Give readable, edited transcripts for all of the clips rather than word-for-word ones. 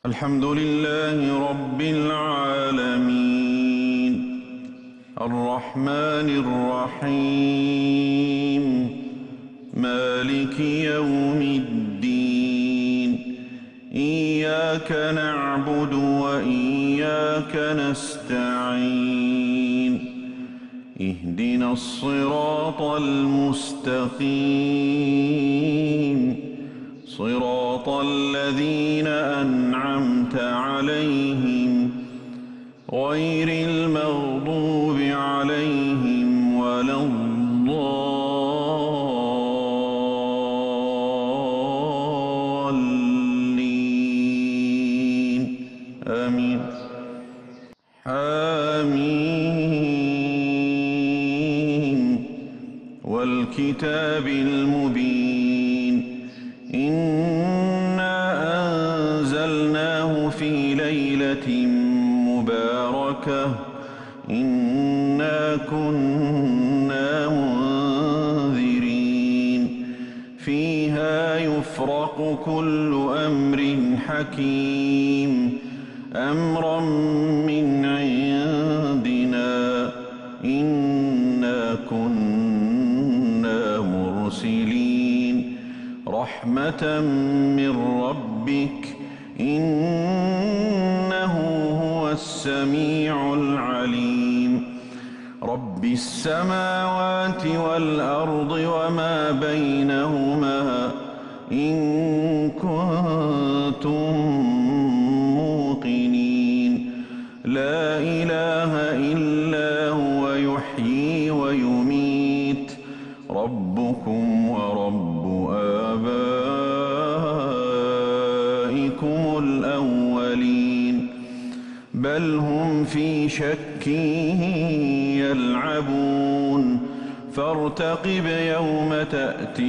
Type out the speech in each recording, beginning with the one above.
الحمد لله رب العالمين الرحمن الرحيم مالك يوم الدين إياك نعبد وإياك نستعين اهدنا الصراط المستقيم صراط الذين أنعمت عليهم غير المغضوب عليهم ولا الضالين آمين. حامين والكتاب المبين إنا أنزلناه في ليلة مباركة إنا كنا منذرين فيها يفرق كل أمر حكيم أمرا من عندنا إنا كنا مرسلين رحمة من ربك إنه هو السميع العليم رب السماوات والأرض وما بينهما إن كنتم موقنين لا إله إلا هو يحيي ويميت ربكم ورب آبائكم الأولين بل هم في شك يلعبون فارتقب يوم تأتي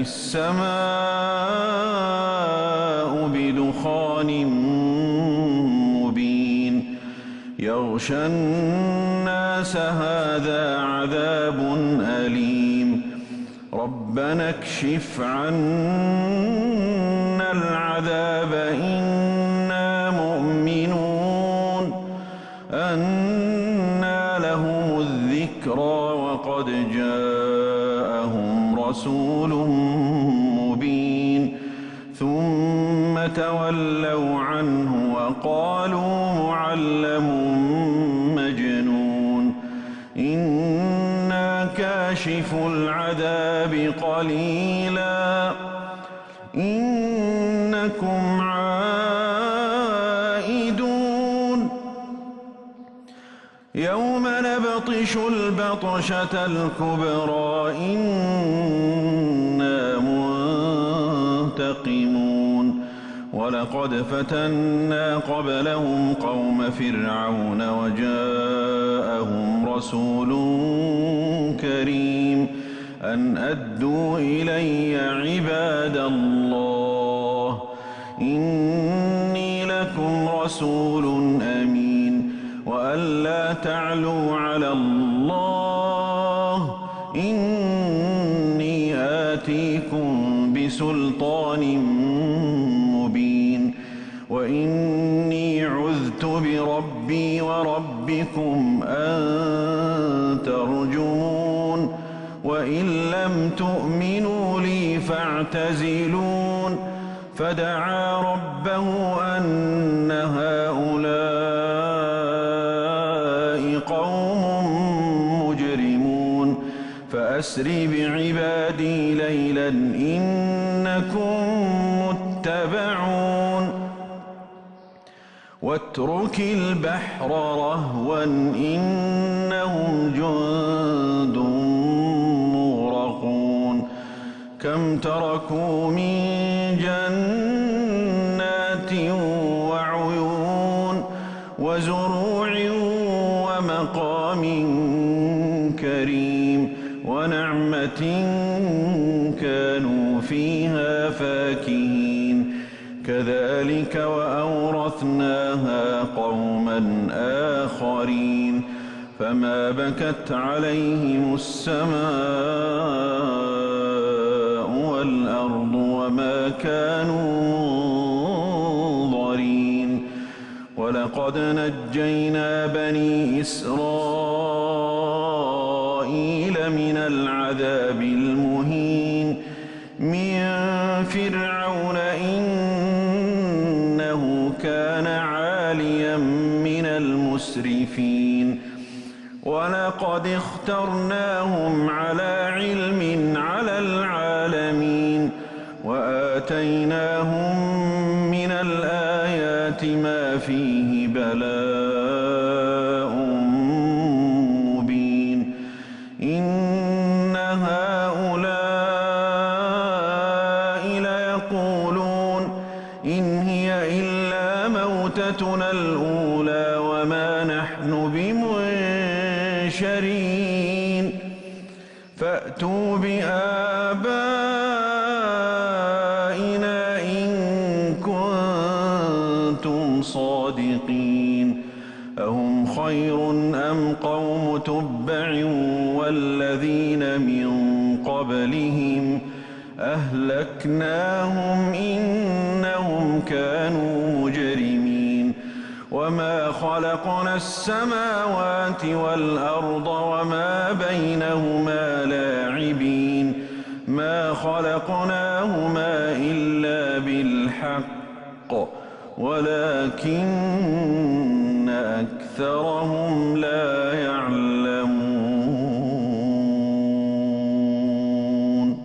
السماء بدخان مبين يغشى الناس هذا عذاب أليم ربنا اكشف عنا العذاب إنا مؤمنون أنى لهم الذكرى وقد جاءهم رسول مبين ثم تولوا عنه وقالوا معلم مجنون إنا كاشف العذاب قليلا إنكم عائدون يوم نبطش البطشة الكبرى إنا منتقمون ولقد فتنا قبلهم قوم فرعون وجاءهم رسول كريم أن أدوا إلي عباد الله إني لكم رسول أمين وأن لا تعلوا على الله إني آتيكم بسلطان مبين وإني عذت بربي وربكم أن ترجمون وإن لم تؤمنوا لي فاعتزلون فدعا ربه أن هؤلاء قوم مجرمون فأسر بعبادي ليلا إنكم متبعون واترك البحر رهوا إنهم جند مغرقون كم تركوا من جنات وعيون وزروع ومقام كريم ونعمة كانوا فيها فاكهين كذلك وأورثناها قوما آخرين فما بكت عليهم السماء والأرض وما كانوا منظرين ولقد نجينا بني إسرائيل من العذاب المهين من فرعون إنه كان عاليا من المسرفين ولقد اخترناهم على علم على العالمين وآتيناهم من الآيات ما فيه بلاء مبين إن هؤلاء ليقولون إن هي إلا موتتنا الأولى وما نحن بمنشرين فأتوا بآبائنا إن كنتم صادقين أهم خير أم قوم تبع والذين من قبلهم أهلكناهم إنهم كانوا مجرمين وما خلقنا السماوات والأرض وما بينهما لاعبين ما خلقناهما إلا بالحق ولكن أكثرهم لا يعلمون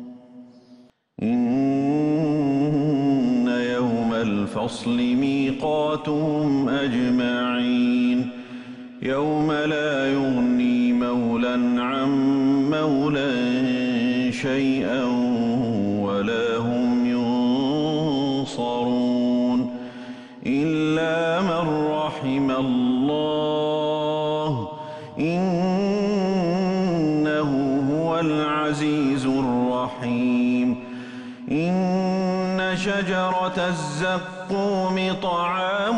إن يوم الفصل ميقاتهم أجمعين يوم لا يغني مولى عن مولى شيئا ولا هم ينصرون إلا من رحم الله إنه هو العزيز الرحيم إن شجرة الزقوم طعام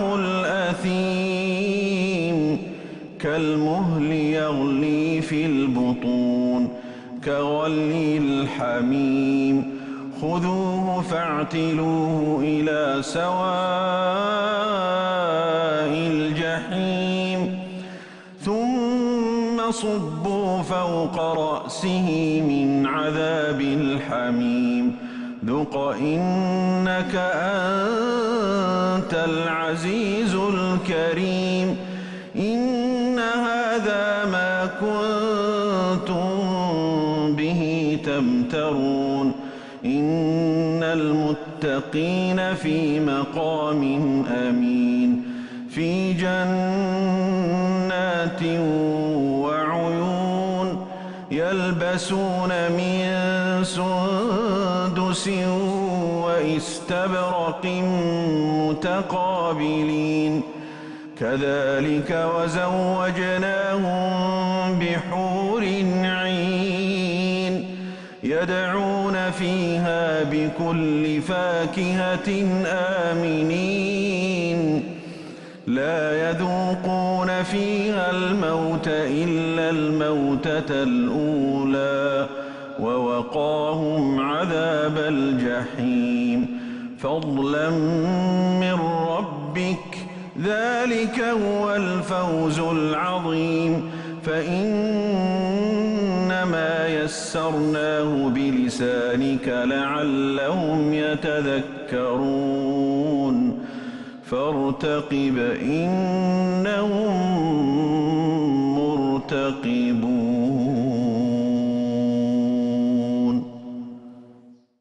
الأثيم كالمهل يغلي في البطون كغلي الحميم خذوه فاعتلوه إلى سواء الجحيم ثم صبوا فوق رأسه من عذاب الحميم ذق إنك أنت العزيز الكريم إن هذا ما كنتم به تمترون إن المتقين في مقام أمين في جنات وعيون يلبسون من سندس واستبرق متقابلين كذلك وزوجناهم بحور عين يدعون فيها بكل فاكهة آمنين لا يذوقون فيها الموت إلا الموتة الأولى ووقاهم عذاب الجحيم فضلا من ربك ذلك هو الفوز العظيم فإنما يسرناه بلسانك لعلهم يتذكرون فارتقب إنهم مرتقبون